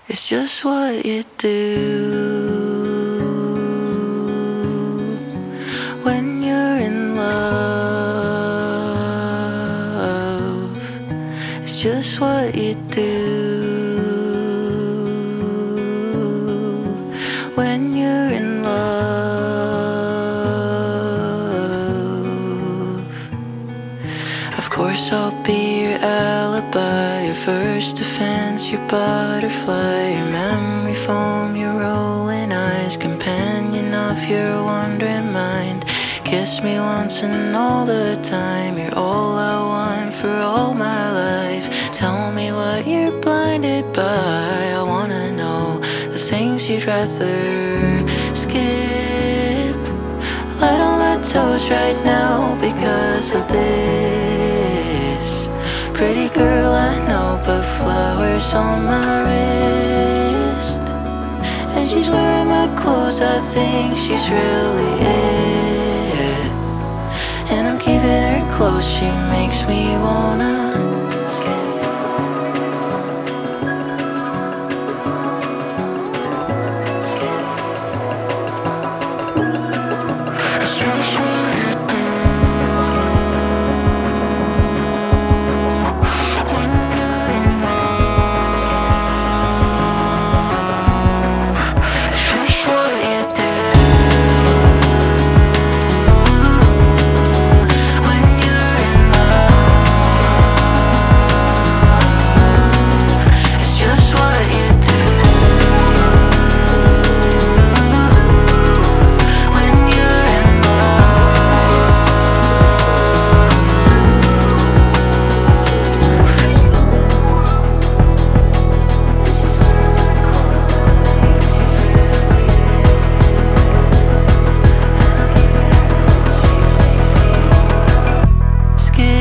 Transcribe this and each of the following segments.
It's just what you do when you're in love. It's just what you do when you're in love. Of course I'll be your alibi, your first defense, your butterfly, your memory foam, your rolling eyes, companion of your wandering mind. Kiss me once and all the time, you're all I want for all my life. Tell me what you're blinded by, I wanna know the things you'd rather skip. Light on my toes right now because of this. Pretty girl I know, but flowers on my wrist. And she's wearing my clothes, I think she's really it. And I'm keeping her close, she makes me wanna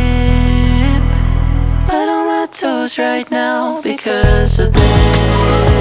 right now because of this.